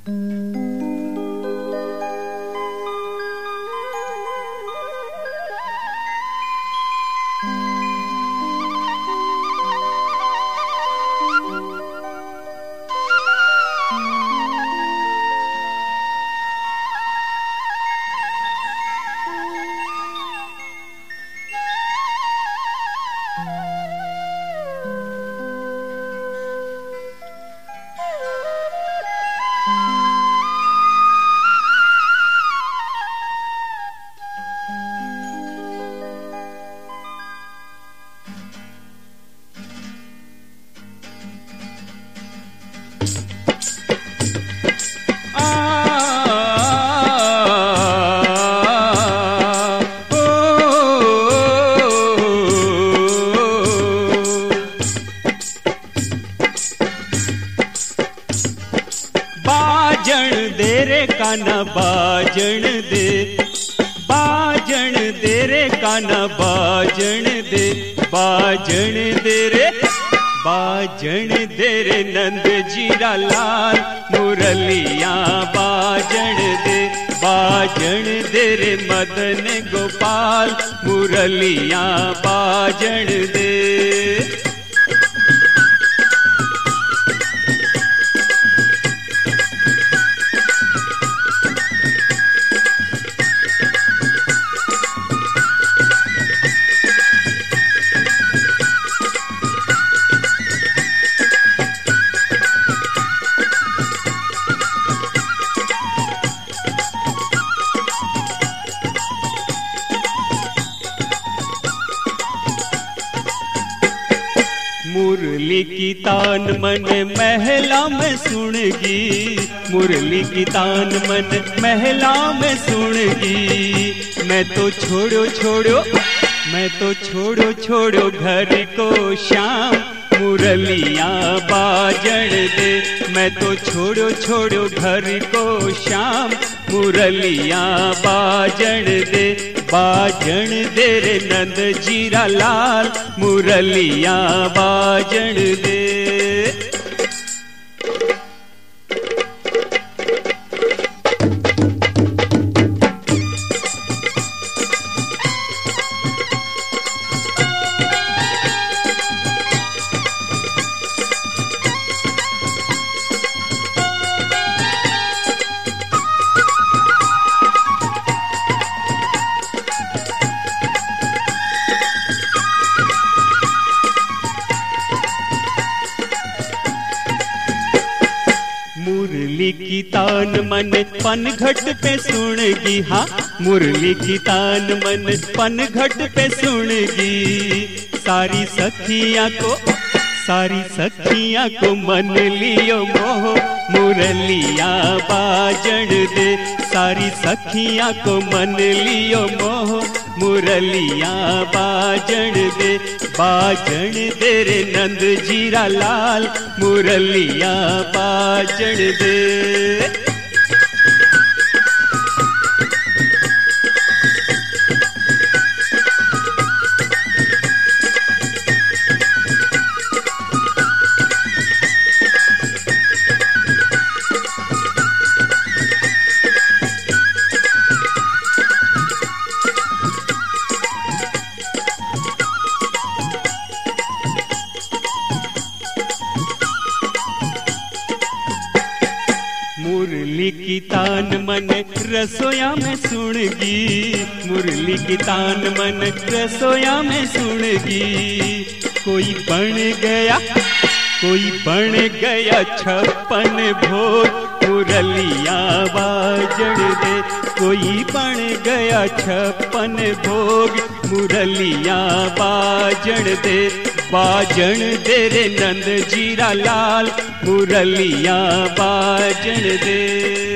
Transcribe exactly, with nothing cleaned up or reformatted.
बाजण दे रे काना बाजण दे, बाजण दे रे काना बाजण दे, बाजण दे रे बाजण दे रे नंद जीरा लाल मुरलियां बाजण दे, बाजण दे रे मदन गोपाल मुरलियां बाजण दे। मुरली की तान मन महला में सुनगी, मुरली की तान मन महला में सुनगी। मैं तो छोड़ो छोड़ो मैं तो छोड़ो छोड़ो घर को श्याम मुरलियां बाजण दे, मैं तो छोड़ो छोड़ो घर को श्याम मुरलियां बाजण दे, बाजण दे रे नंद जीरा लाल मुरलियां बाजण दे। मुरली की तान मन पनघट पे सुनगी, हाँ मुरली की तान मन पनघट पे सुनगी। सारी सखियां को सारी सखियां को मन लियो मोह मुरलियां बाजण दे, सारी सखियां को मन लियो मोह मुरलियां बाजण दे, बाजण दे रे नंद जीरा लाल मुरलियां बाजण दे। मुरली की तान मन रसोया में सुनगी, मुरली की तान मन रसोया में सुनगी। कोई बन गया कोई बन गया छप्पन भोग मुरलियां बाजण दे, कोई बन गया छप्पन भोग मुरलियां बाजण दे, बाजण दे रे नंद जीरा लाल मुरलियां बाजण दे।